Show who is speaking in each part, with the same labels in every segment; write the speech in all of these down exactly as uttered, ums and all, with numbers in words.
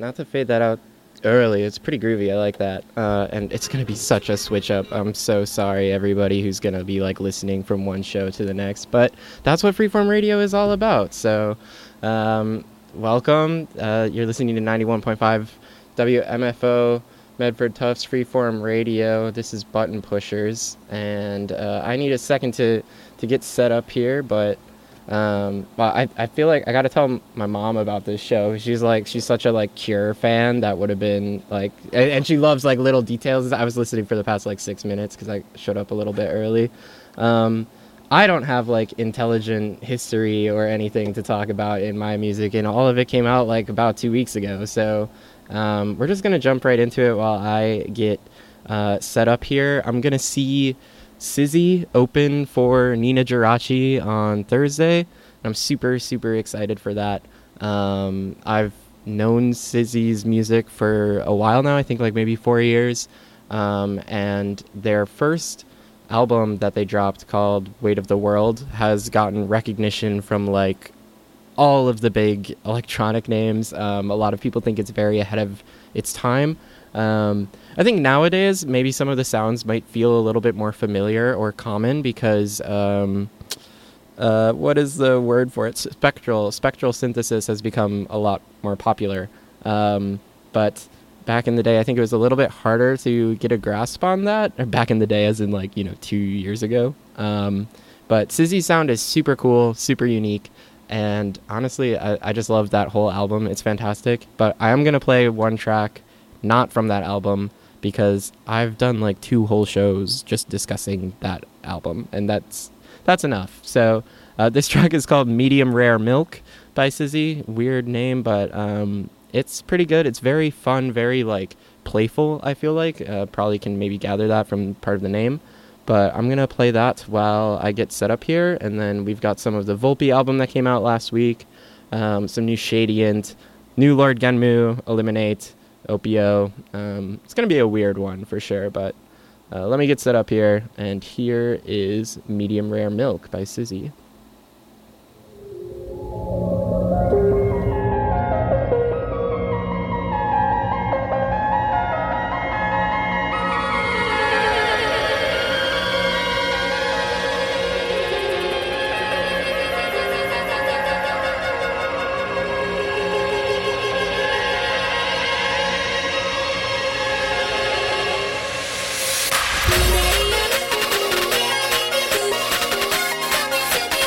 Speaker 1: not to fade that out early. It's pretty groovy. I like that. Uh, and it's going to be such a switch up. I'm so sorry, everybody who's going to be like listening from one show to the next. But that's what Freeform Radio is all about. So um, welcome. Uh, you're listening to ninety-one point five W M F O Medford Tufts Freeform Radio. This is Button Pushers. And uh, I need a second to, to get set up here. But Um, well, I, I feel like I got to tell my mom about this show. She's like, she's such a like Cure fan that would have been like, and, and she loves like little details. I was listening for the past like six minutes because I showed up a little bit early. Um, I don't have like intelligent history or anything to talk about in my music, and all of it came out like about two weeks ago. So um, we're just going to jump right into it while I get uh, set up here. I'm going to see Sizzy open for Nina Geraci on Thursday. I'm super, super excited for that. Um, I've known Sizzy's music for a while now, I think like maybe four years. Um, and their first album that they dropped called Weight of the World has gotten recognition from like all of the big electronic names. Um, a lot of people think it's very ahead of its time. Um, I think nowadays maybe some of the sounds might feel a little bit more familiar or common because um, uh, what is the word for it? Spectral spectral synthesis has become a lot more popular. Um, but back in the day, I think it was a little bit harder to get a grasp on that. Or back in the day, as in like you know two years ago. Um, but Sizzy's sound is super cool, super unique. And honestly, I, I just love that whole album. It's fantastic. But I am going to play one track not from that album because I've done like two whole shows just discussing that album, and that's that's enough. So uh, this track is called Medium Rare Milk by Sizzy. Weird name, but um, it's pretty good. It's very fun, very like playful, I feel like. Uh, probably can maybe gather that from part of the name. But I'm going to play that while I get set up here. And then we've got some of the Volpe album that came out last week, um, some new Shadient, new Lord Genmu, Eliminate, Opio. Um, it's going to be a weird one for sure, but uh, let me get set up here. And here is Medium Rare Milk by Sizzy.
Speaker 2: Thank you.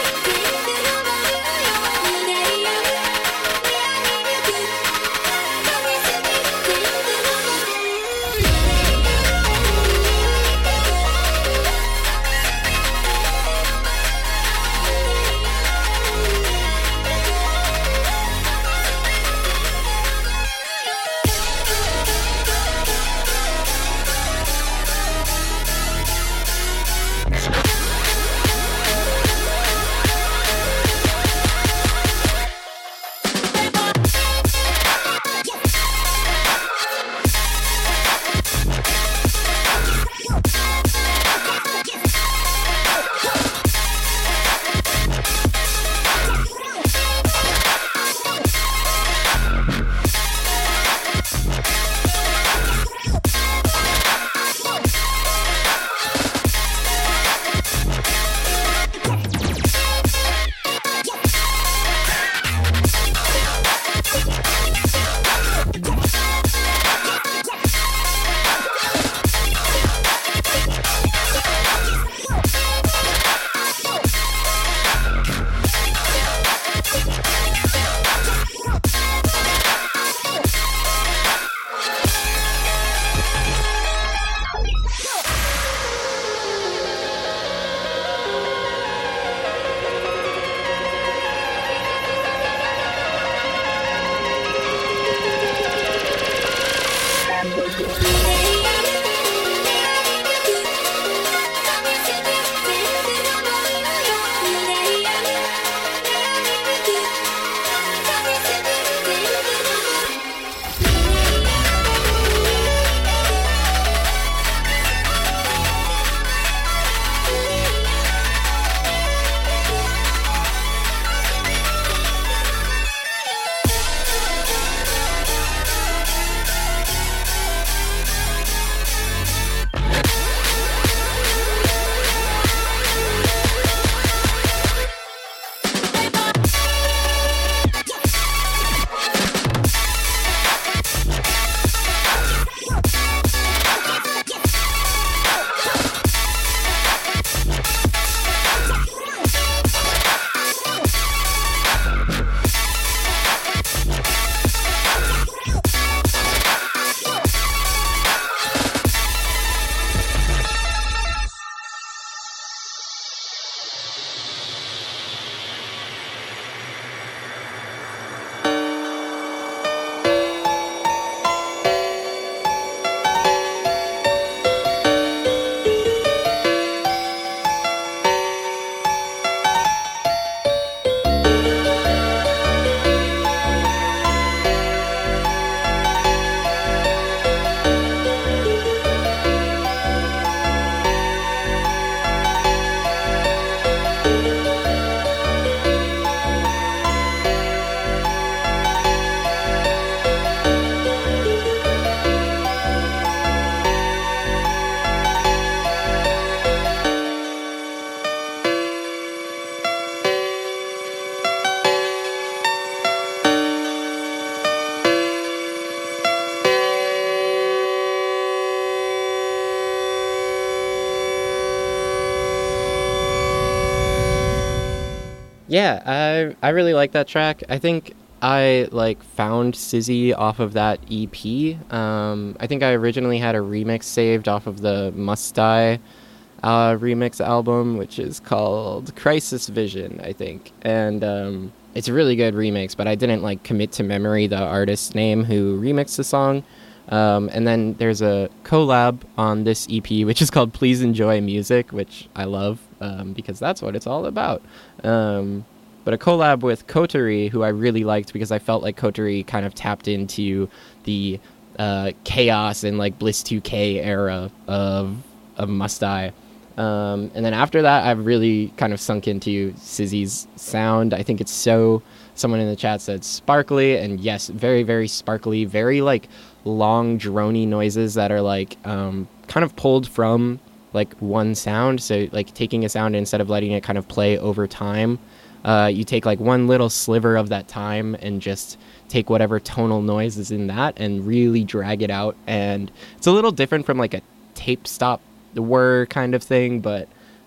Speaker 1: Yeah, I I really like that track. I think I like found Sizzy off of that E P. Um, I think I originally had a remix saved off of the Must Die uh, remix album, which is called Crisis Vision, I think. And um, it's a really good remix, but I didn't like commit to memory the artist's name who remixed the song. Um, and then there's a collab on this E P, which is called Please Enjoy Music, which I love um, because that's what it's all about. Um, but a collab with Coterie, who I really liked because I felt like Coterie kind of tapped into the uh, chaos and like Bliss two K era of, of Must Die. Um, and then after that, I've really kind of sunk into Sizzy's sound. I think it's so, someone in the chat said sparkly, and yes, very, very sparkly, very like long droney noises that are like um, kind of pulled from like one sound. So like taking a sound, instead of letting it kind of play over time, uh, you take like one little sliver of that time and just take whatever tonal noise is in that and really drag it out. And it's a little different from like a tape stop whir kind of thing, but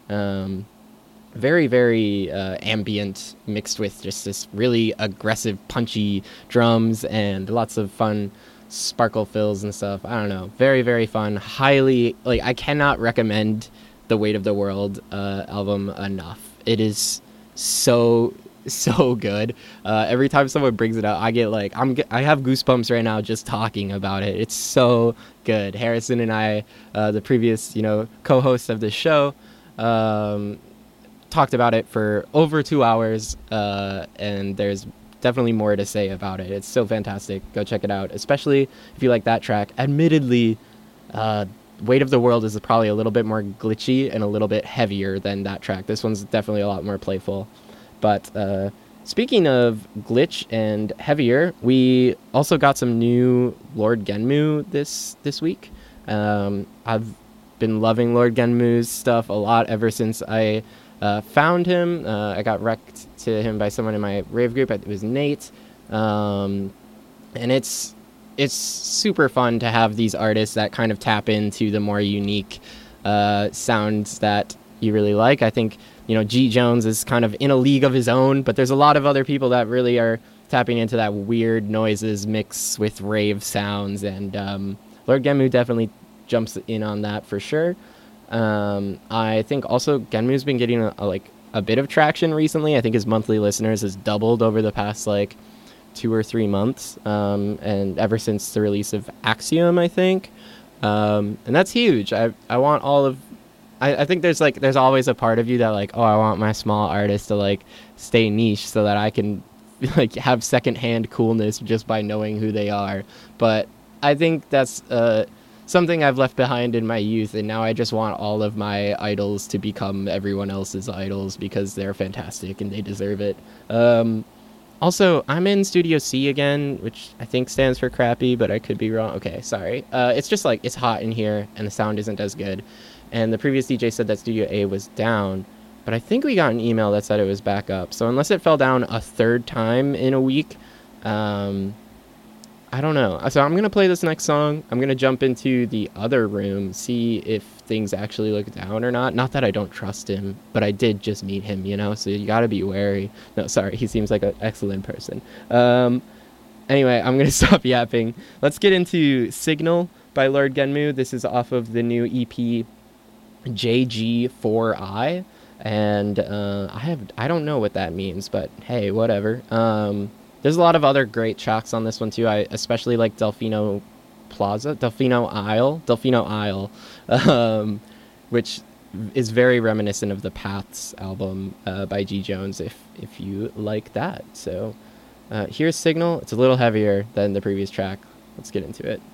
Speaker 1: um, very, very uh, ambient, mixed with just this really aggressive, punchy drums and lots of fun sparkle fills and stuff. I don't know. Very, very fun. Highly, like, I cannot recommend the Weight of the World uh, album enough. It is so, so good. Uh, every time someone brings it up, I get like, I'm, I have goosebumps right now just talking about it. It's so good. Harrison and I, uh, the previous, you know, co-hosts of this show, um, talked about it for over two hours, uh, and there's definitely more to say about it. It's so fantastic. Go check it out, especially if you like that track. Admittedly, uh, Weight of the World is probably a little bit more glitchy and a little bit heavier than that track. This one's definitely a lot more playful. But uh, speaking of glitch and heavier, we also got some new Lord Genmu this this week. Um, I've been loving Lord Genmu's stuff a lot ever since I uh, found him. Uh, I got wrecked to him by someone in my rave group. It was Nate. Um, and it's it's super fun to have these artists that kind of tap into the more unique uh, sounds that you really like. I think, you know, G. Jones is kind of in a league of his own, but there's a lot of other people that really are tapping into that weird noises mix with rave sounds, and um, Lord Genmu definitely jumps in on that for sure. Um, I think also Genmu's been getting a, a, like a bit of traction recently. I think his monthly listeners has doubled over the past like two or three months, um, and ever since the release of Axiom, I think, um, and that's huge. I I want all of I, I think there's like there's always a part of you that like, oh, I want my small artist to like stay niche so that I can like have secondhand coolness just by knowing who they are. But I think that's uh, something I've left behind in my youth, and now I just want all of my idols to become everyone else's idols because they're fantastic and they deserve it. Um, also, I'm in Studio C again, which I think stands for crappy, but I could be wrong. Okay, sorry. Uh, it's just like it's hot in here and the sound isn't as good. And the previous D J said that Studio A was down, but I think we got an email that said it was back up. So unless it fell down a third time in a week, um, I don't know. So I'm going to play this next song. I'm going to jump into the other room, see if things actually look down or not. Not that I don't trust him, but I did just meet him, you know, so you got to be wary. No, sorry, he seems like an excellent person. Um, anyway, I'm going to stop yapping. Let's get into Signal by Lord Genmu. This is off of the new E P J G four I, and uh, I have I don't know what that means, but hey, whatever. Um, there's a lot of other great tracks on this one too. I especially like Delfino Plaza, Delfino Isle, Delfino Isle, um, which is very reminiscent of the Paths album uh, by G. Jones, if if you like that. So uh, here's Signal. It's a little heavier than the previous track. Let's get into it.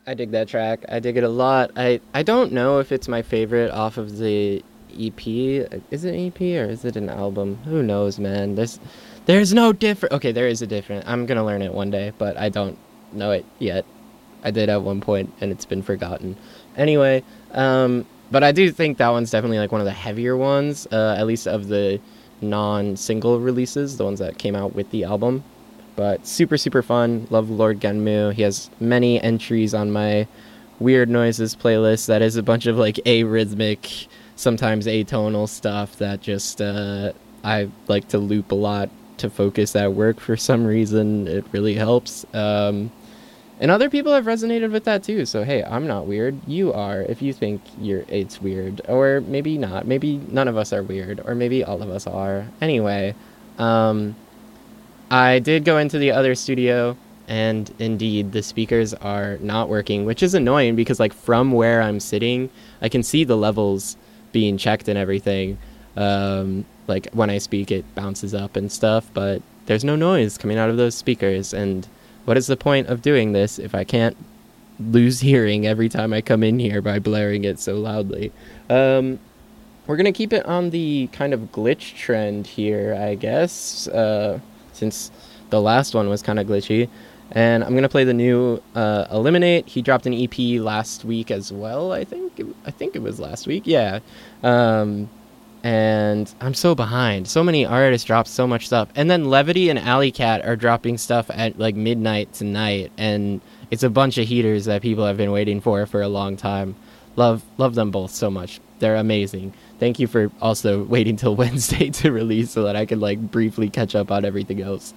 Speaker 1: I dig that track. I dig it a lot. I, I don't know if it's my favorite off of the E P. Is it an E P or is it an album? Who knows, man? There's there's no different. Okay, there is a different. I'm gonna learn it one day, but I don't know it yet. I did at one point, and it's been forgotten. Anyway, um, but I do think that one's definitely like one of the heavier ones, uh, at least of the non-single releases, the ones that came out with the album. But super, super fun. Love Lord Genmu. He has many entries on my Weird Noises playlist. That is a bunch of like arrhythmic, sometimes atonal stuff that just uh, I like to loop a lot to focus at work for some reason. It really helps. Um, and other people have resonated with that too. So hey, I'm not weird. You are. If you think you're, it's weird, or maybe not. Maybe none of us are weird, or maybe all of us are. Anyway. Um, I did go into the other studio, and indeed, the speakers are not working, which is annoying because, like, from where I'm sitting, I can see the levels being checked and everything. Um, like, when I speak, it bounces up and stuff, but there's no noise coming out of those speakers, and what is the point of doing this if I can't lose hearing every time I come in here by blaring it so loudly? Um, we're gonna keep it on the kind of glitch trend here, I guess, uh... since the last one was kind of glitchy. And I'm going to play the new uh, Eliminate. He dropped an E P last week as well, I think. It, I think it was last week, yeah. Um, and I'm so behind. So many artists dropped so much stuff. And then Levity and Alley Cat are dropping stuff at like midnight tonight. And it's a bunch of heaters that people have been waiting for for a long time. Love, love them both so much. They're amazing. Thank you for also waiting till Wednesday to release so that I could like briefly catch up on everything else.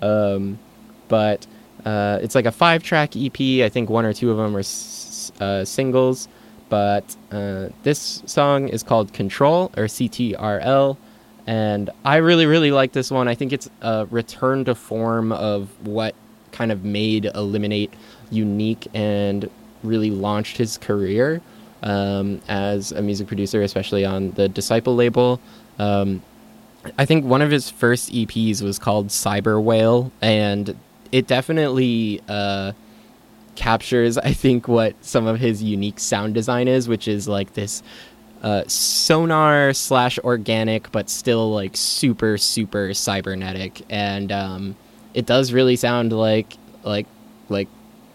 Speaker 1: Um, but uh, it's like a five-track E P. I think one or two of them are s- uh, singles. But uh, this song is called Control, or C T R L. And I really, really like this one. I think it's a return to form of what kind of made Eliminate unique and really launched his career. Um, as a music producer, especially on the Disciple label. Um, I think one of his first E Ps was called Cyber Whale, and it definitely uh, captures, I think, what some of his unique sound design is, which is like this uh, sonar slash organic, but still like super, super cybernetic. And um, it does really sound like like like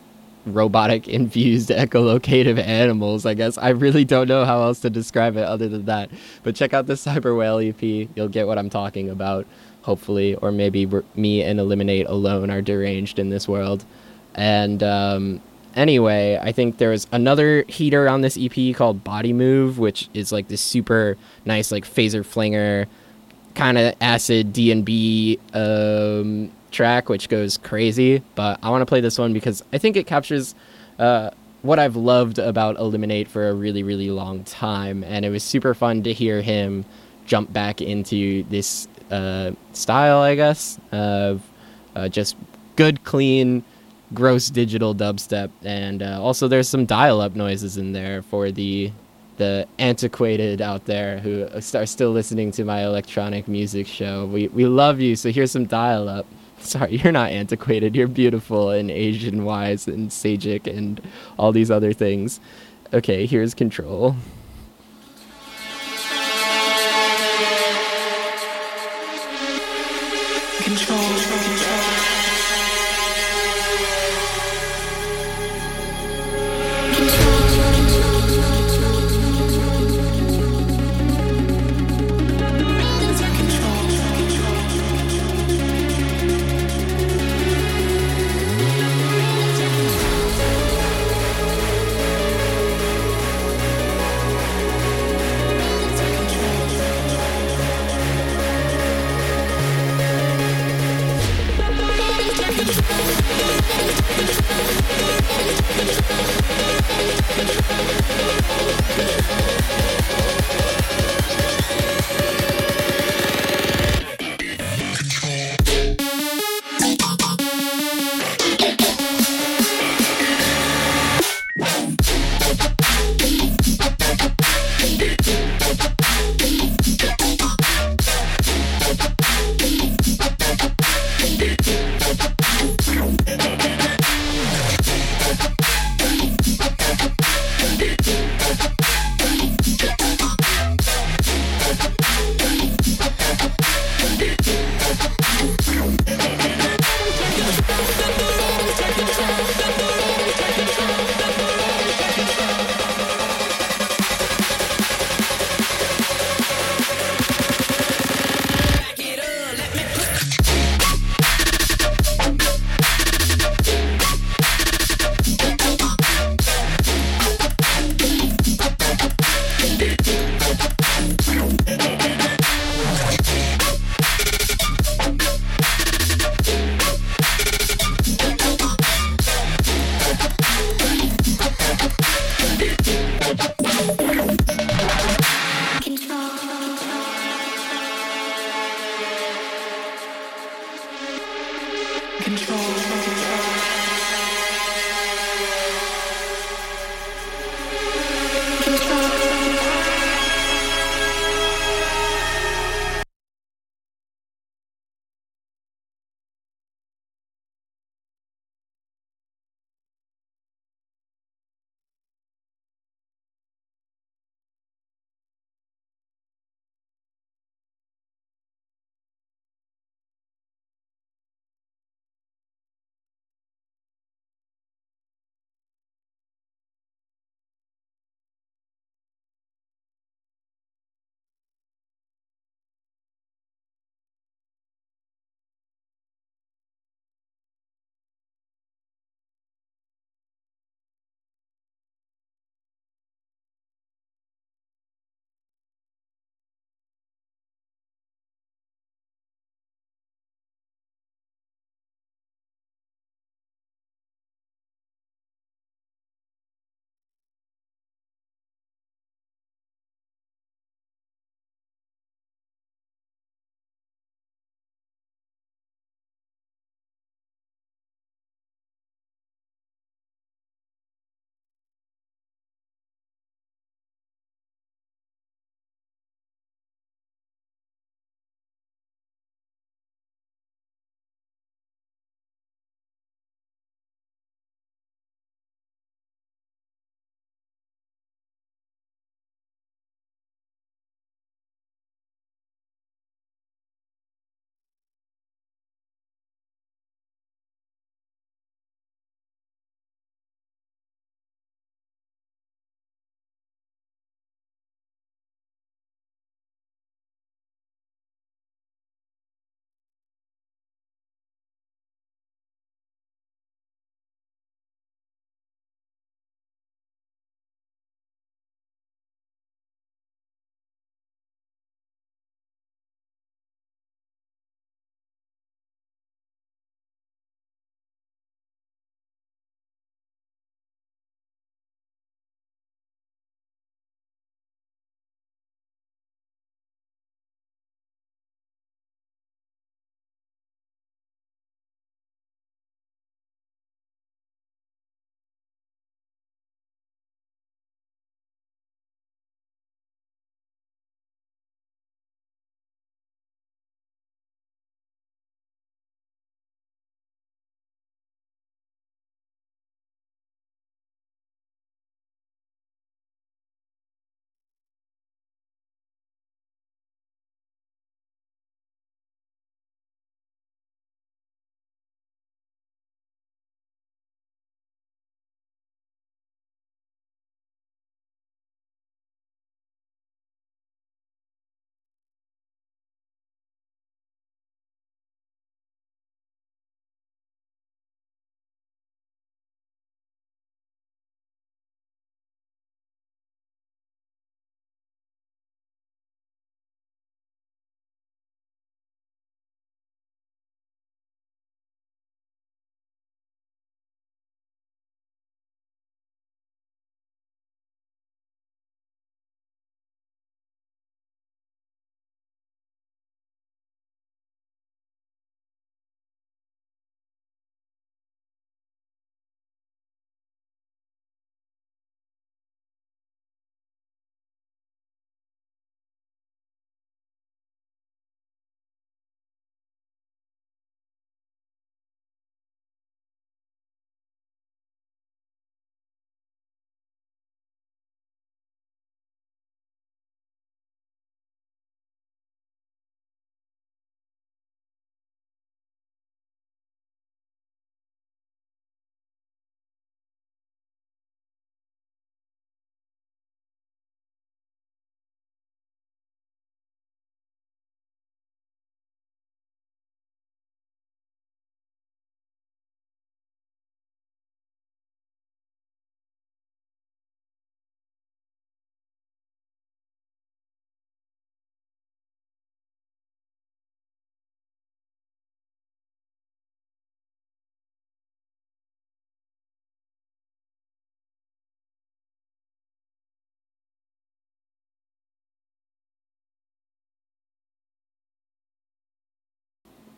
Speaker 1: robotic infused echolocative animals, I guess. I really don't know how else to describe it other than that. But check out the Cyber Whale E P. You'll get what I'm talking about, hopefully. Or maybe we're, me and Eliminate alone are deranged in this world. And um, anyway, I think there's another heater on this E P called Body Move, which is like this super nice like phaser flinger kind of acid D and B um track, which goes crazy. But I want to play this one because I think it captures uh what I've loved about Eliminate for a really, really long time, and it was super fun to hear him jump back into this uh style, I guess, of uh, just good, clean, gross digital dubstep. And uh, also there's some dial-up noises in there for the the antiquated out there who are still listening to my electronic music show. We we love you, so here's some dial-up. Sorry, you're not antiquated. You're beautiful and Asian-wise and Sajic and all these other things. Okay, here's Control. Control.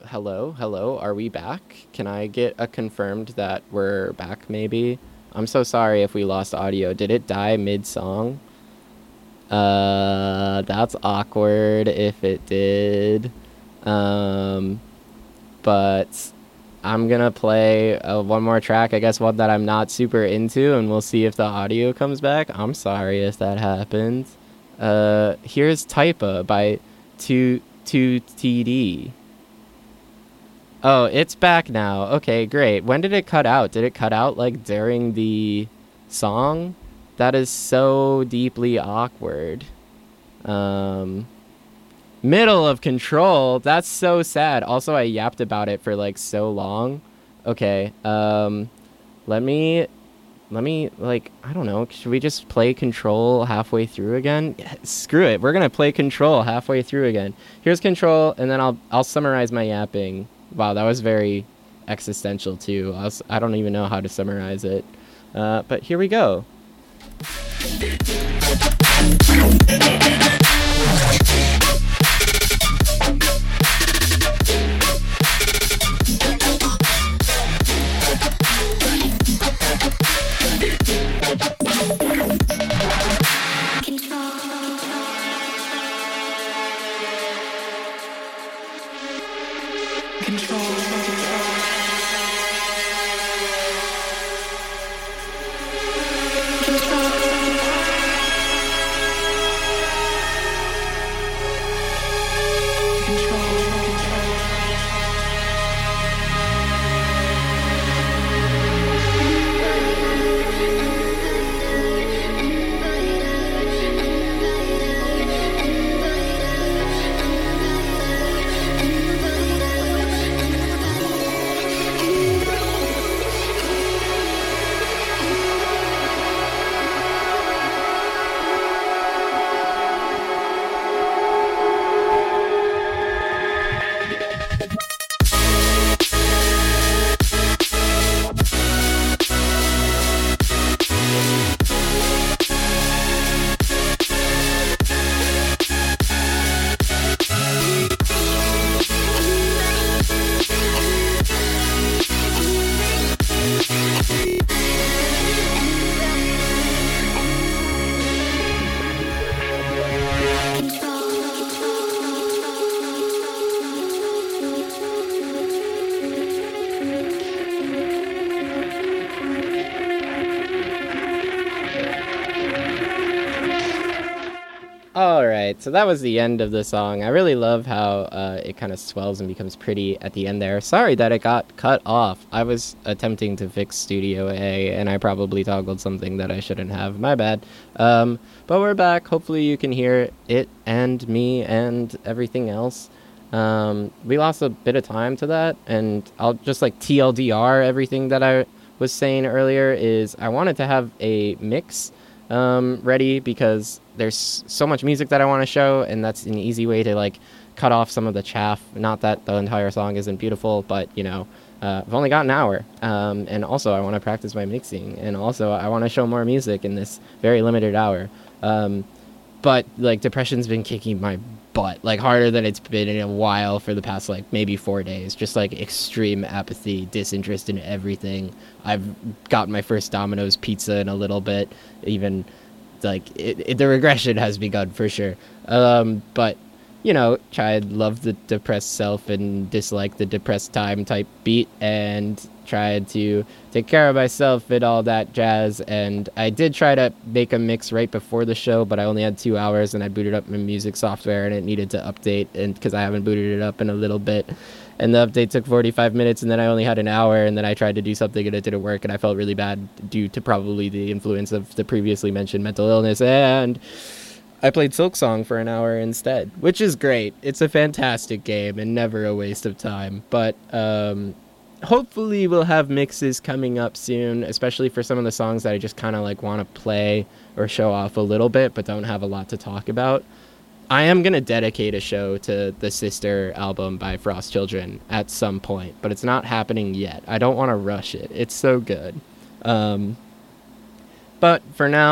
Speaker 1: hello, hello, are we back? Can I get a confirmed that we're back, maybe? I'm so sorry if we lost audio. Did it die mid-song? Uh, that's awkward if it did. Um, but I'm gonna play uh, one more track, I guess one that I'm not super into, and we'll see if the audio comes back. I'm sorry if that happens. Uh, here's Typa by two two T D. Oh, it's back now. Okay, great. When did it cut out? Did it cut out like during the song? That is so deeply awkward. Um, middle of Control. That's so sad. Also, I yapped about it for like so long. Okay. Um, let me, let me like, I don't know. Should we just play Control halfway through again? Yeah, screw it. We're gonna play Control halfway through again. Here's Control, and then I'll I'll summarize my yapping. Wow, that was very existential too. I, was, I don't even know how to summarize it. Uh, but here we go. Alright, so that was the end of the song. I really love how uh, it kind of swells and becomes pretty at the end there. Sorry that it got cut off. I was attempting to fix Studio A, and I probably toggled something that I shouldn't have. My bad. Um, but we're back. Hopefully you can hear it and me and everything else. Um, we lost a bit of time to that, and I'll just like T L D R everything that I was saying earlier is I wanted to have a mix um, ready because there's so much music that I want to show, and that's an easy way to like cut off some of the chaff. Not that the entire song isn't beautiful, but you know, uh, I've only got an hour, um, and also I want to practice my mixing, and also I want to show more music in this very limited hour. Um, but like depression's been kicking my butt, like harder than it's been in a while for the past like maybe four days. Just like extreme apathy, disinterest in everything. I've gotten my first Domino's pizza in a little bit, even. Like it, it, the regression has begun for sure. Um, but you know, tried love the depressed self and dislike the depressed time type beat, and tried to take care of myself and all that jazz. And I did try to make a mix right before the show, but I only had two hours, and I booted up my music software, and it needed to update, and because I haven't booted it up in a little bit. And the update took forty-five minutes, and then I only had an hour, and then I tried to do something, and it didn't work, and I felt really bad due to probably the influence of the previously mentioned mental illness, and I played Silksong for an hour instead, which is great. It's a fantastic game, and never a waste of time, but um, hopefully we'll have mixes coming up soon, especially for some of the songs that I just kind of like want to play or show off a little bit, but don't have a lot to talk about. I am going to dedicate a show to the Sister album by Frost Children at some point, but it's not happening yet. I don't want to rush it. It's so good. Um, but for now,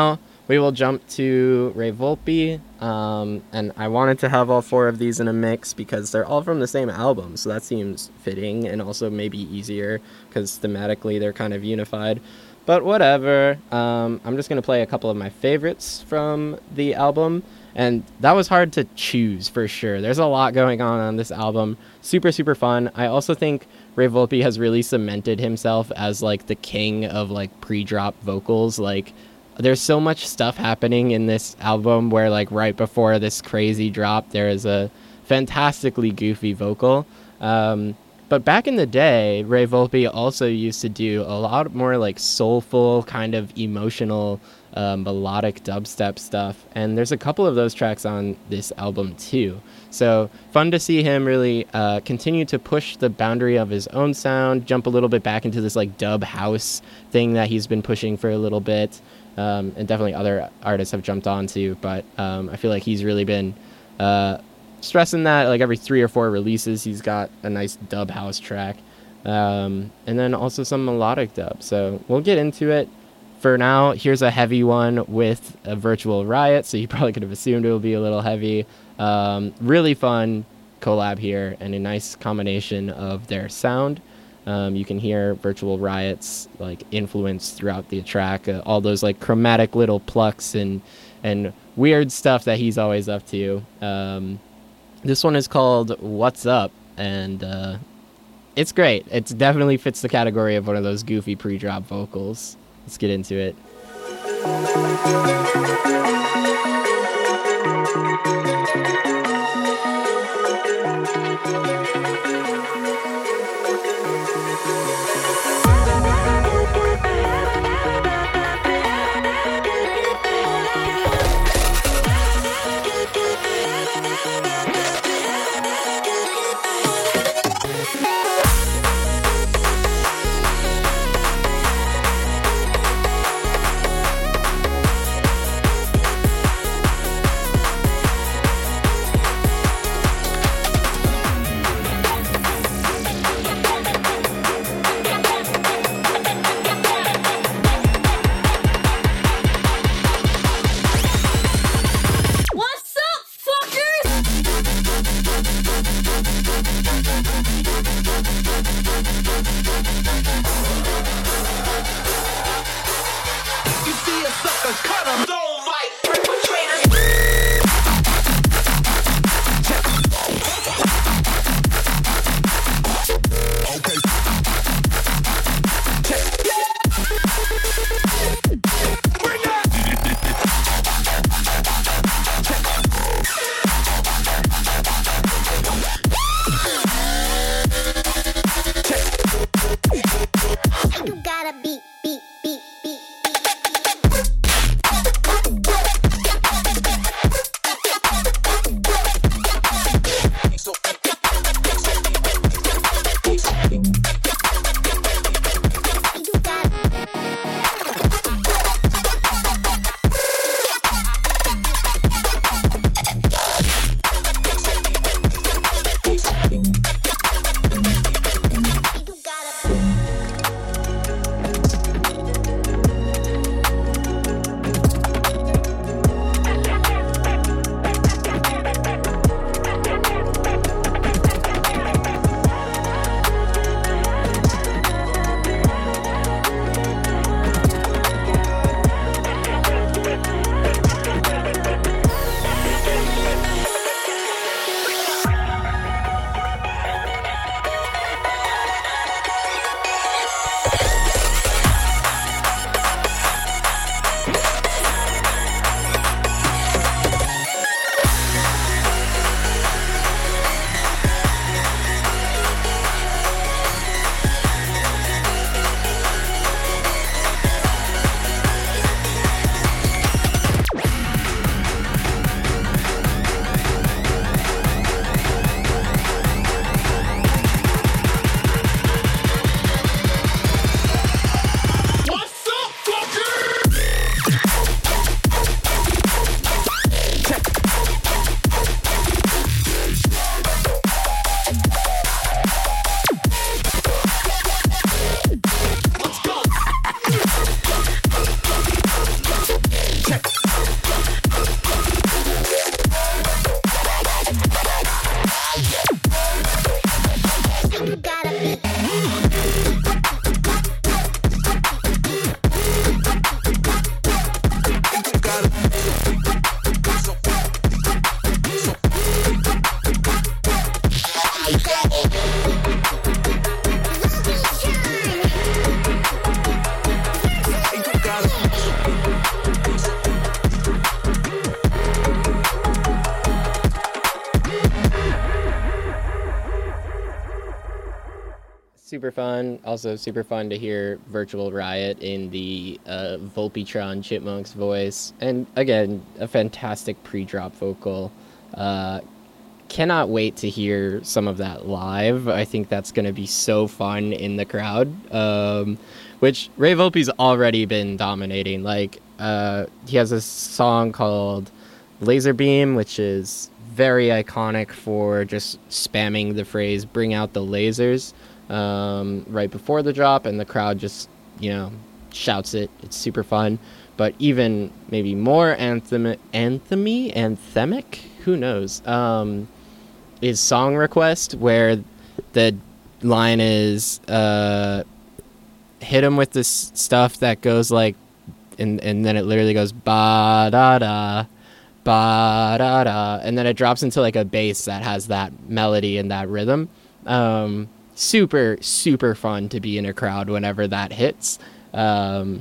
Speaker 1: we will jump to Ray Volpe, um, and I wanted to have all four of these in a mix because they're all from the same album, so that seems fitting and also maybe easier because thematically they're kind of unified. But whatever, um, I'm just going to play a couple of my favorites from the album, and that was hard to choose for sure. There's a lot going on on this album. Super, super fun. I also think Ray Volpe has really cemented himself as like the king of like pre-drop vocals. Like, there's so much stuff happening in this album where like right before this crazy drop, there is a fantastically goofy vocal. Um, but back in the day, Ray Volpe also used to do a lot more like soulful, kind of emotional, uh, melodic dubstep stuff. And there's a couple of those tracks on this album too. So fun to see him really uh, continue to push the boundary of his own sound, jump a little bit back into this like dub house thing that he's been pushing for a little bit. Um, and definitely other artists have jumped on to, but um, I feel like he's really been uh, stressing that. Like every three or four releases, he's got a nice dub house track, um, and then also some melodic dub. So we'll get into it. For now, here's a heavy one with a Virtual Riot, so you probably could have assumed it would be a little heavy. Um, really fun collab here, and a nice combination of their sound. Um, you can hear Virtual Riot's like influence throughout the track, uh, all those like chromatic little plucks and and weird stuff that he's always up to. Um, this one is called What's Up, and uh, it's great. It definitely fits the category of one of those goofy pre-drop vocals. Let's get into it. super fun. Also super fun to hear Virtual Riot in the uh, Volpitron Chipmunks voice. And again, a fantastic pre-drop vocal. Uh, cannot wait to hear some of that live. I think that's going to be so fun in the crowd. Um, which Ray Volpe's already been dominating. Like, uh, he has a song called Laser Beam, which is very iconic for just spamming the phrase "bring out the lasers" um, right before the drop, and the crowd just, you know, shouts it. It's super fun. But even maybe more anthem anthemy anthemic, who knows, um, is Song Request, where the line is uh, hit him with this stuff that goes like, and and then it literally goes ba da da. Ba da da, and then it drops into like a bass that has that melody and that rhythm. Um, super super fun to be in a crowd whenever that hits. Um,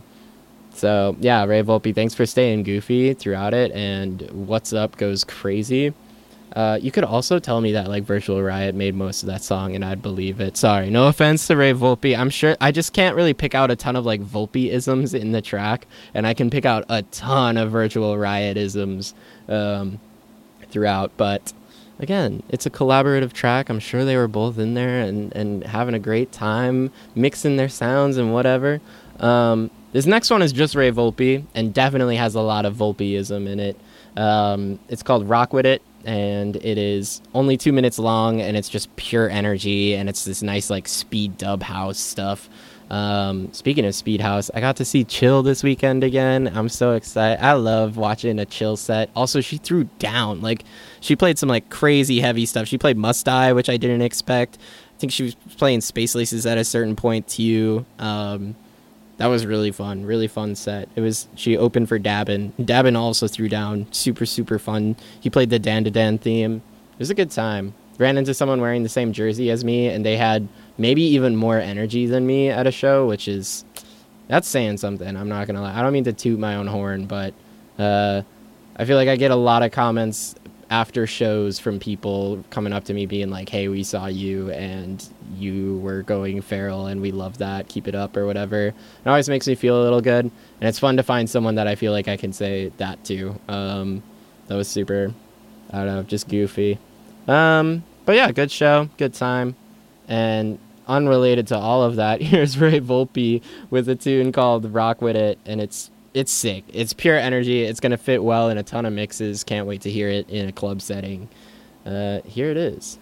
Speaker 1: so yeah, Ray Volpe, thanks for staying goofy throughout it, and What's Up goes crazy. Uh, you could also tell me that like Virtual Riot made most of that song, and I'd believe it. Sorry, no offense to Ray Volpe. I'm sure I just can't really pick out a ton of like Volpe-isms in the track, and I can pick out a ton of Virtual Riot-isms um, throughout. But again, it's a collaborative track. I'm sure they were both in there and, and having a great time mixing their sounds and whatever. Um, this next one is just Ray Volpe and definitely has a lot of Volpe-ism in it. Um, it's called Rock With It. And it is only two minutes long, and it's just pure energy, and it's this nice like speed dub house stuff. Um, speaking of speed house, I got to see Chill this weekend again. I'm so excited. I love watching a Chill set. Also, she threw down. Like, she played some like crazy heavy stuff. She played Must Die, which I didn't expect. I think she was playing Space Laces at a certain point too. Um, That was really fun, really fun set. It was, she opened for Dabin. Dabin also threw down, super, super fun. He played the Dan to Dan theme. It was a good time. Ran into someone wearing the same jersey as me, and they had maybe even more energy than me at a show, which is, that's saying something. I'm not going to lie. I don't mean to toot my own horn, but uh, I feel like I get a lot of comments after shows from people coming up to me being like, hey, we saw you and you were going feral and we love that, keep it up or whatever. It always makes me feel a little good, and it's fun to find someone that I feel like I can say that to. Um, that was super, I don't know, just goofy. Um, but yeah, good show, good time. And unrelated to all of that, here's Ray Volpe with a tune called Rock With It, and it's It's sick. It's pure energy. It's going to fit well in a ton of mixes. Can't wait to hear it in a club setting. Uh, here it is.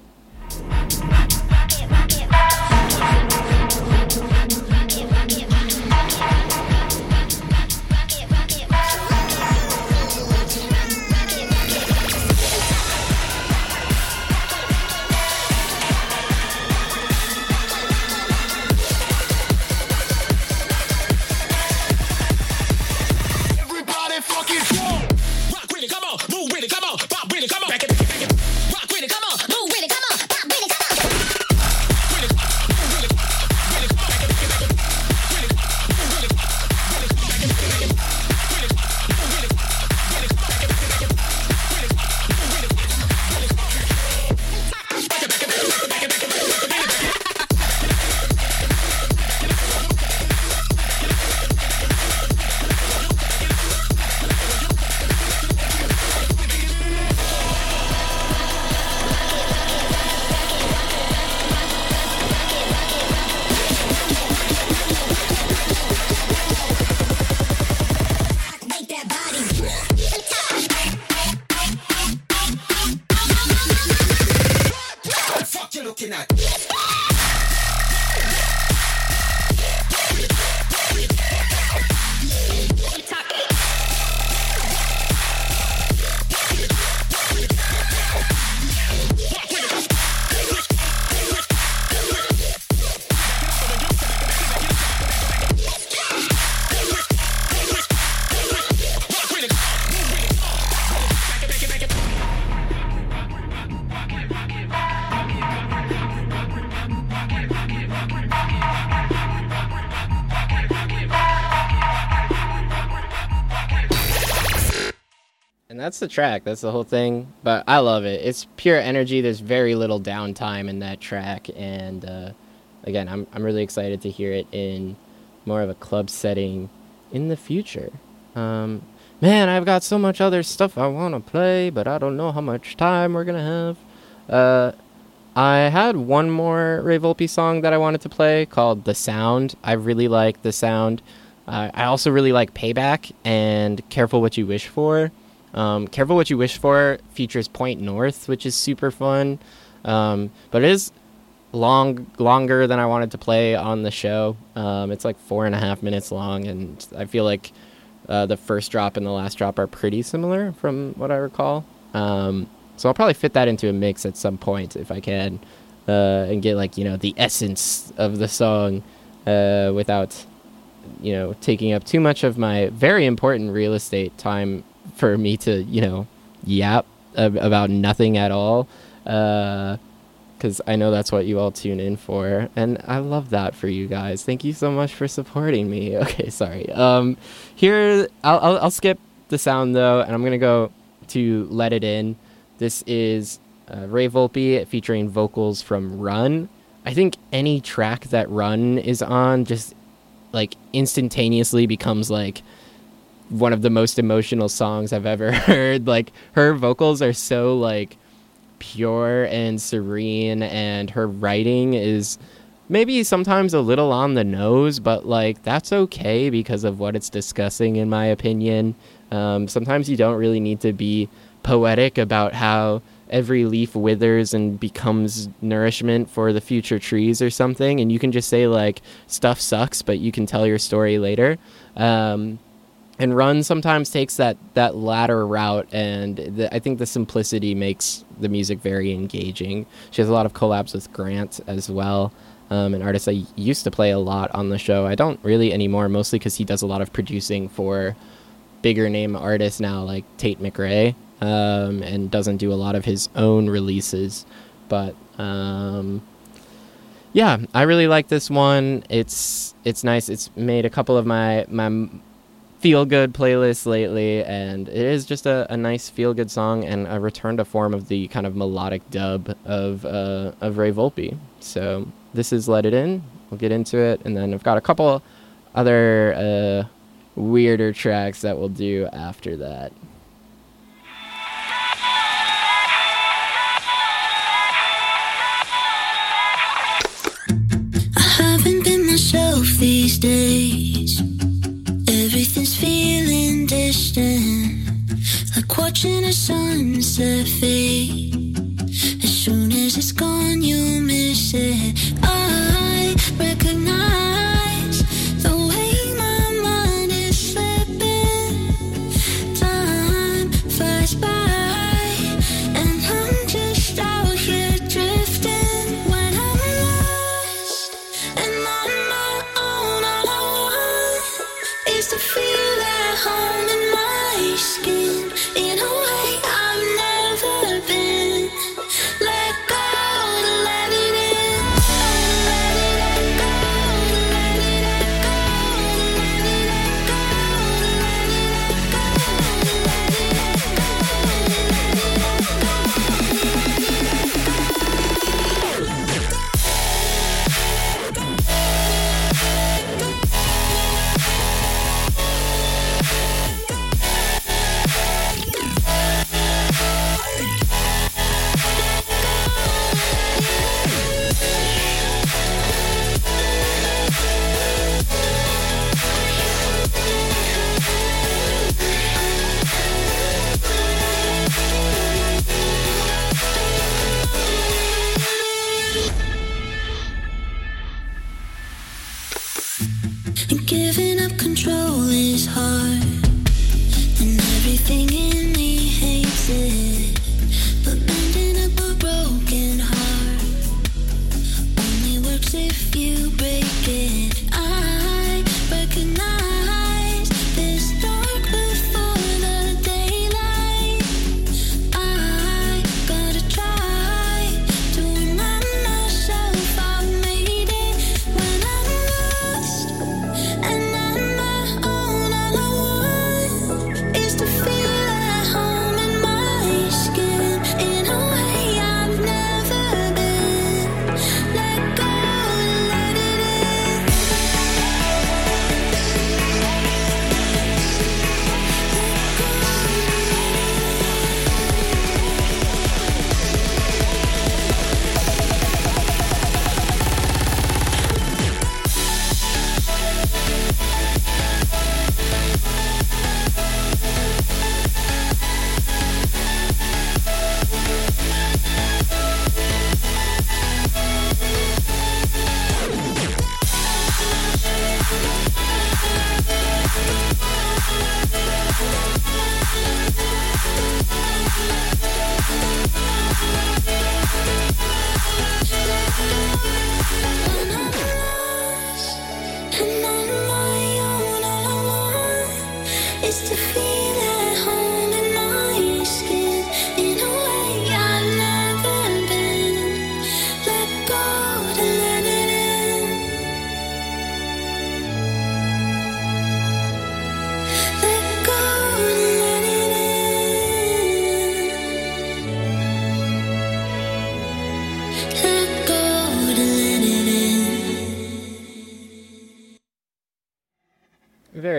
Speaker 1: That's the track. That's the whole thing. But I love it. It's pure energy. There's very little downtime in that track, and uh, again, I'm I'm really excited to hear it in more of a club setting in the future. Um, man, I've got so much other stuff I want to play, but I don't know how much time we're gonna have. Uh, I had one more Ray Volpe song that I wanted to play called "The Sound." I really like "The Sound." Uh, I also really like "Payback" and "Careful What You Wish For." Um, "Careful What You Wish For" features Point North, which is super fun, um, but it is long longer than I wanted to play on the show. Um, it's like four and a half minutes long, and I feel like uh, the first drop and the last drop are pretty similar from what I recall. Um, so I'll probably fit that into a mix at some point if I can, uh, and get like, you know, the essence of the song uh, without, you know, taking up too much of my very important real estate time for me to, you know, yap ab- about nothing at all. Uh, because I know that's what you all tune in for, and I love that for you guys. Thank you so much for supporting me. Okay, sorry. Um, here, I'll, I'll, I'll skip the sound, though, and I'm going to go to Let It In. This is uh, Ray Volpe featuring vocals from Run. I think any track that Run is on just, like, instantaneously becomes, like, one of the most emotional songs I've ever heard. Like, her vocals are so, like, pure and serene, and her writing is maybe sometimes a little on the nose, but like that's okay because of what it's discussing, in my opinion. Um, sometimes you don't really need to be poetic about how every leaf withers and becomes nourishment for the future trees or something, and you can just say like stuff sucks, but you can tell your story later. Um, And Run sometimes takes that, that latter route, and the, I think the simplicity makes the music very engaging. She has a lot of collabs with Grant as well, um, an artist I used to play a lot on the show. I don't really anymore, mostly because he does a lot of producing for bigger name artists now, like Tate McRae, um, and doesn't do a lot of his own releases. But um, yeah, I really like this one. It's it's nice. It's made a couple of my my feel-good playlists lately, and it is just a, a nice feel-good song and a return to form of the kind of melodic dub of uh, of Ray Volpe. So this is Let It In. We'll get into it, and then I've got a couple other uh, weirder tracks that we'll do after that.
Speaker 2: I haven't been myself these days. Everything's feeling distant, like watching a sunset fade. As soon as it's gone, you miss it. I recognize the way my mind is slipping. Time flies by, and I'm just out here drifting. When I'm lost and on my own, all I want is to feel at home in my skin, in a way I've never been. Let go, let it in. Let it go, let it go, let it go, giving up control is hard, and everything in me hates it. But mending up a broken heart only works if you break it. I recognize this dark before the daylight. I gotta try to remind myself I made it. When I'm lost and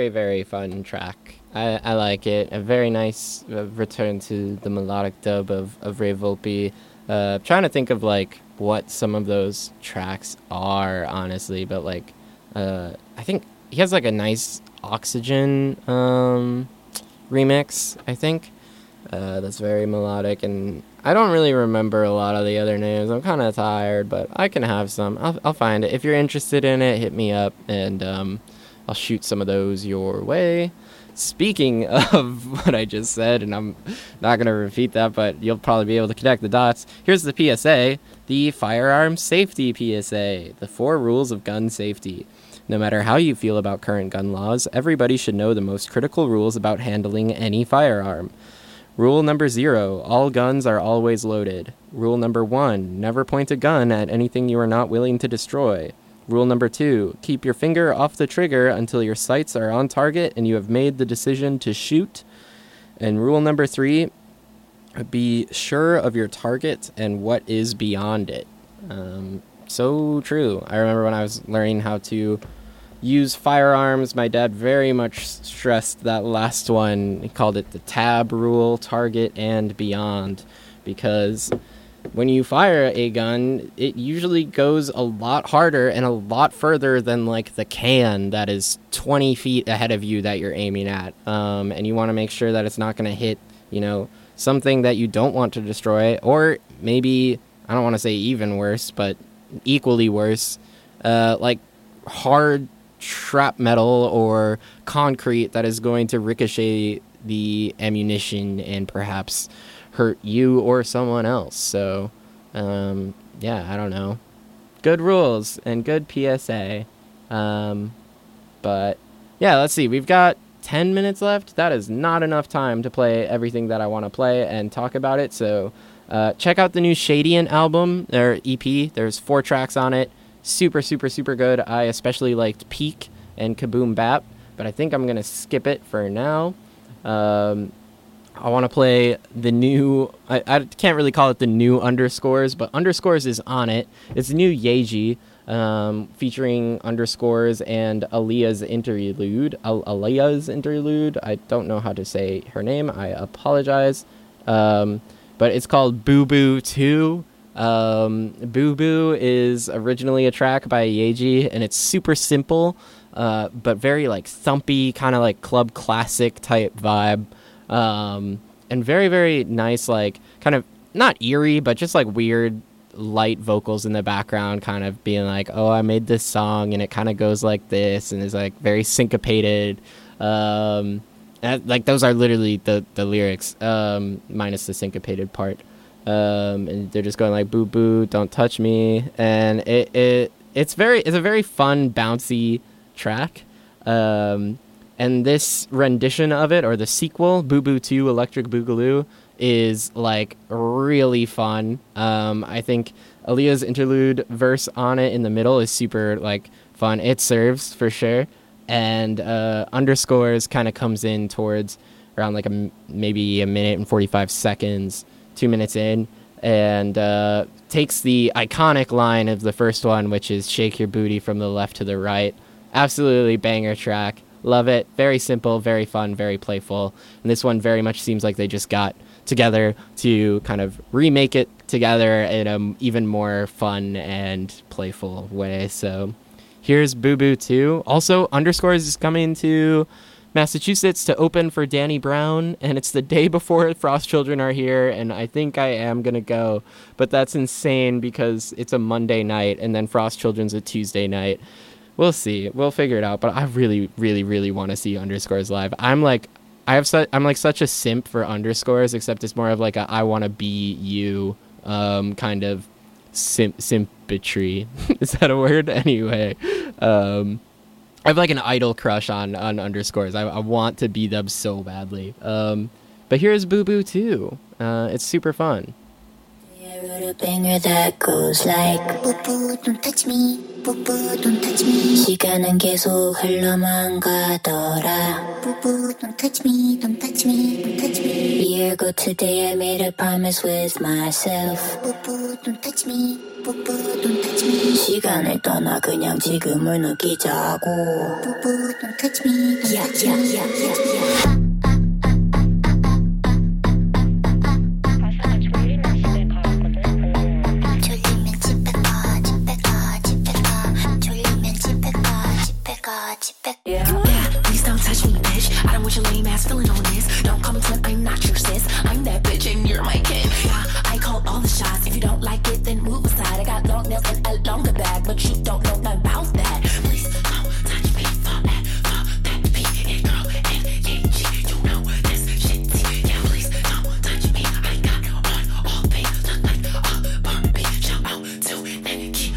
Speaker 1: very, very fun track. I, I like it. A very nice uh, return to the melodic dub of, of Ray Volpe. Uh, trying to think of, like, what some of those tracks are, honestly, but, like, uh, I think he has, like, a nice Oxygen um, remix, I think. Uh, that's very melodic, and I don't really remember a lot of the other names. I'm kind of tired, but I can have some. I'll, I'll find it. If you're interested in it, hit me up, and um, I'll shoot some of those your way. Speaking of what I just said, and I'm not going to repeat that, but you'll probably be able to connect the dots. Here's the P S A, the Firearm Safety P S A, the four rules of gun safety. No matter how you feel about current gun laws, everybody should know the most critical rules about handling any firearm. Rule number zero, all guns are always loaded. Rule number one, never point a gun at anything you are not willing to destroy. Rule number two, keep your finger off the trigger until your sights are on target and you have made the decision to shoot. And rule number three, be sure of your target and what is beyond it. Um, so true. I remember when I was learning how to use firearms, my dad very much stressed that last one. He called it the tab rule, target and beyond, because when you fire a gun, it usually goes a lot harder and a lot further than, like, the can that is twenty feet ahead of you that you're aiming at. Um, and you want to make sure that it's not going to hit, you know, something that you don't want to destroy, or maybe, I don't want to say even worse, but equally worse, uh, like hard shrapnel or concrete that is going to ricochet the ammunition and perhaps hurt you or someone else. So, um, yeah, I don't know. Good rules and good P S A. Um, but, yeah, let's see. We've got ten minutes left. That is not enough time to play everything that I want to play and talk about it. So, uh, check out the new Shadian album, or E P. There's four tracks on it. Super, super, super good. I especially liked Peak and Kaboom Bap, but I think I'm going to skip it for now. Um, I want to play the new, I, I can't really call it the new Underscores, but Underscores is on it. It's the new Yeji, um, featuring Underscores and Aaliyah's interlude. Al- Aaliyah's interlude. I don't know how to say her name. I apologize. Um, but it's called Boo Boo two. Um, Boo Boo is originally a track by Yeji, and it's super simple, uh, but very, like, thumpy, kind of like club classic type vibe, um, and very, very nice, like, kind of, not eerie, but just, like, weird, light vocals in the background, kind of being like, oh, I made this song, and it kind of goes like this, and is, like, very syncopated, um, and, like, those are literally the, the lyrics, um, minus the syncopated part. Um, and they're just going like, boo boo, don't touch me, and it, it it's very it's a very fun, bouncy track, um, and this rendition of it, or the sequel, Boo Boo two Electric Boogaloo, is, like, really fun. um, I think Aaliyah's interlude verse on it in the middle is super, like, fun. It serves for sure, and uh, Underscores kind of comes in towards around, like, a, maybe a minute and forty-five seconds, two minutes in, and uh, takes the iconic line of the first one, which is shake your booty from the left to the right. Absolutely banger track. Love it. Very simple, very fun, very playful. And this one very much seems like they just got together to kind of remake it together in an even more fun and playful way. So here's Boo Boo two. Also, Underscores is coming to Massachusetts to open for Danny Brown, and it's the day before Frost Children are here, and I think I am going to go, but that's insane because it's a Monday night, and then Frost Children's a Tuesday night. We'll see. We'll figure it out, but I really, really, really want to see Underscores live. I'm like, I have su- I'm like such a simp for Underscores, except it's more of like a I want to be you um, kind of sim- simpatry. Is that a word? Anyway, um... I have like an idol crush on, on Underscores. I, I want to be them so badly. Um, but here's Boo Boo two. Uh, it's super fun.
Speaker 2: I wrote a banger that goes like Boo Boo don't touch me, Boo Boo don't touch me. 시간은 계속 흘러만 가더라. Boo Boo don't touch me, don't touch me, don't touch me. A year ago today I made a promise with myself. Boo Boo don't touch me, 시간을 떠나 그냥 지금을 느끼자고. Don't touch me. Yeah, yeah, yeah, yeah, yeah.
Speaker 3: Yeah. Yeah, please don't touch me, bitch. I don't want your lame ass feeling on this. Don't call me slut, I'm not your sis. I'm that bitch and you're my kid. Yeah, I call all the shots. If you don't like it, then move aside. I got long nails and a longer bag, but you don't know nothing about that. Please don't touch me for that, for that P. And girl, and yeah, G, you know this shit. Yeah, please don't touch me. I got on all pink, look like a Barbie. Shout out to Nikki.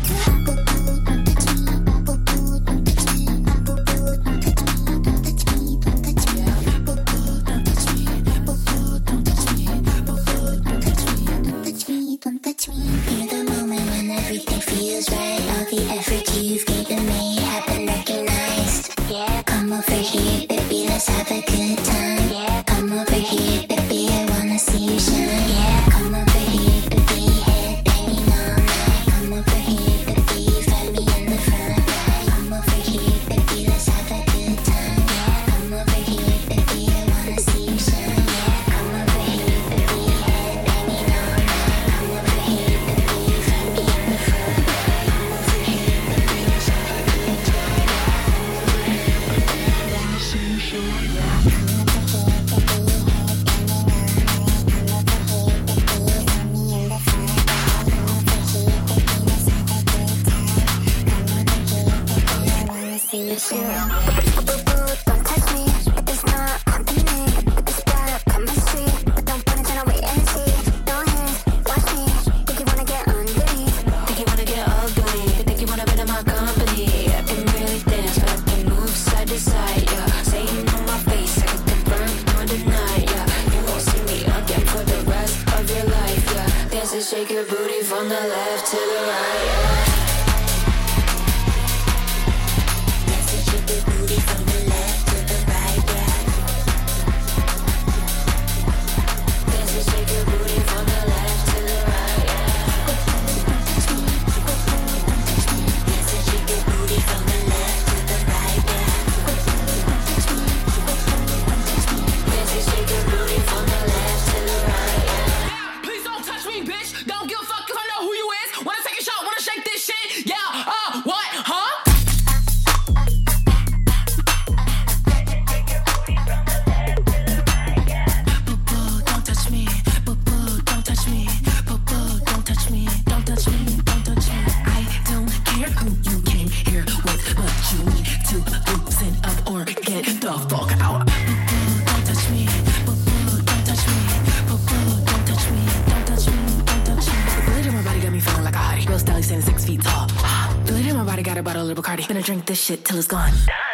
Speaker 2: Let's have a good time. Yeah, come over here, baby. I wanna see you shine. Yeah, come over here, baby. Head banging all night. Come over here, baby. Find me in the front right. Come over here, baby. Let's have a good time. Yeah, come over here, baby. I wanna see you shine. Yeah, come over here, baby. Head banging all night. Come over here, baby. Find me in the front right. Come over here, baby. Let's have a good time. Yeah, come over here, baby. I wanna see you shine. Don't touch me, it's not happening. It's bad chemistry, but don't put it in a wait and see. Don't hit, watch me. Think you wanna get underneath?
Speaker 3: Think you wanna get ugly? Think you wanna be in my company? I can really dance, but I can move side to side. Yeah, saying on my face, I can confirm nor deny. Yeah, you won't see me again for the rest of your life. Yeah, dance and shake your booty from the left to the right. Yeah.
Speaker 2: From the left to the right, yeah.
Speaker 3: Dance and shake your booty from the left to the right, yeah.
Speaker 2: Dance and shake your booty from the left to the right, yeah.
Speaker 3: Dance and shake your booty from the left to the right, yeah.
Speaker 4: Yeah, please don't touch me, bitch. Don't give a fuck if I know who you is. Wanna take a shot, wanna shake this shit? Yeah, uh, what, huh?
Speaker 3: Gonna drink this shit till it's gone.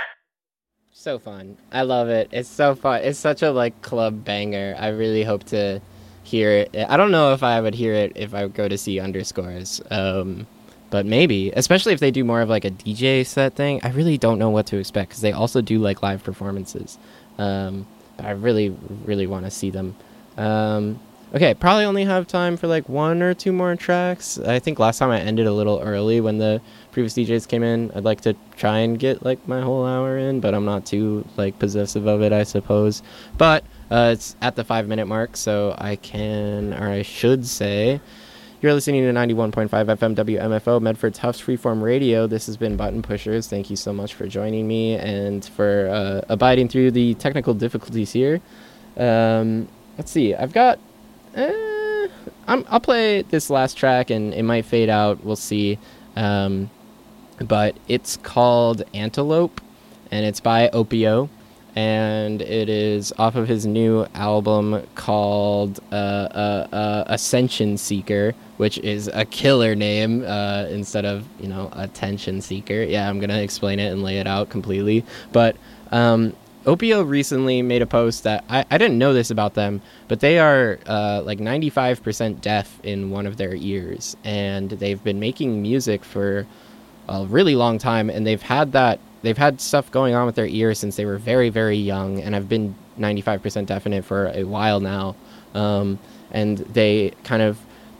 Speaker 1: So fun. I love it. It's so fun. It's such a like club banger. I really hope to hear it. I don't know if I would hear it if I would go to see Underscores. Um, but maybe, especially if they do more of like a D J set thing. I really don't know what to expect because they also do like live performances. Um, but I really, really want to see them. Um, okay, probably only have time for like one or two more tracks. I think last time I ended a little early when the previous D Js came in. I'd like to try and get like my whole hour in, but I'm not too like possessive of it, I suppose. But uh, it's at the five minute mark, so I can, or I should say, you're listening to ninety-one point five F M W M F O, Medford Tufts Freeform Radio. This has been Button Pushers. Thank you so much for joining me and for uh, abiding through the technical difficulties here. Um, let's see, I've got, eh, I'm, I'll play this last track and it might fade out. We'll see. Um, but it's called Antelope, and it's by Opio, and it is off of his new album called uh, uh, uh, Ascension Seeker, which is a killer name uh, instead of, you know, Attention Seeker. Yeah, I'm going to explain it and lay it out completely. But um, Opio recently made a post that I, I didn't know this about them, but they are uh, like ninety-five percent deaf in one of their ears, and they've been making music for a really long time, and they've had that they've had stuff going on with their ears since they were very, very young, and have been ninety-five percent deaf in it for a while now. Um, and they kind of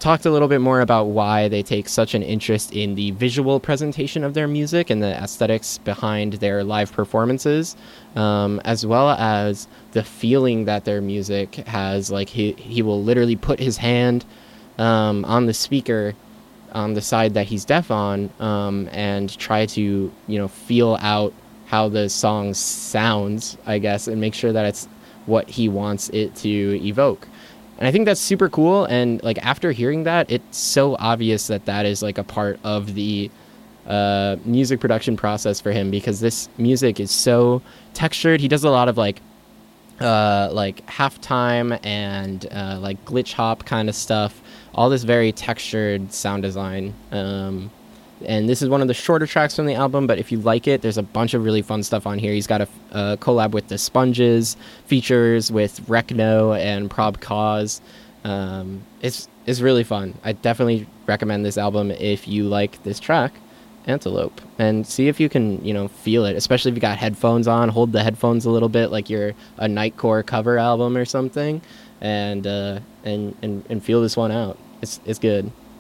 Speaker 1: talked a little bit more about why they take such an interest in the visual presentation of their music and the aesthetics behind their live performances, um, as well as the feeling that their music has. Like he, he will literally put his hand um, on the speaker on the side that he's deaf on um, and try to, you know, feel out how the song sounds, I guess, and make sure that it's what he wants it to evoke. And I think that's super cool. And like after hearing that, it's so obvious that that is like a part of the uh, music production process for him, because this music is so textured. He does a lot of like uh, like halftime and uh, like glitch hop kind of stuff. All this very textured sound design. Um, and this is one of the shorter tracks from the album, but if you like it, there's a bunch of really fun stuff on here. He's got a, a collab with the Sponges, features with Rekno and Prob Cause. Um, it's it's really fun. I definitely recommend this album if you like this track, Antelope, and see if you can, you know, feel it, especially if you got headphones on. Hold the headphones a little bit like you're a Nightcore cover album or something, and uh, and, and and feel this one out. It's it's good.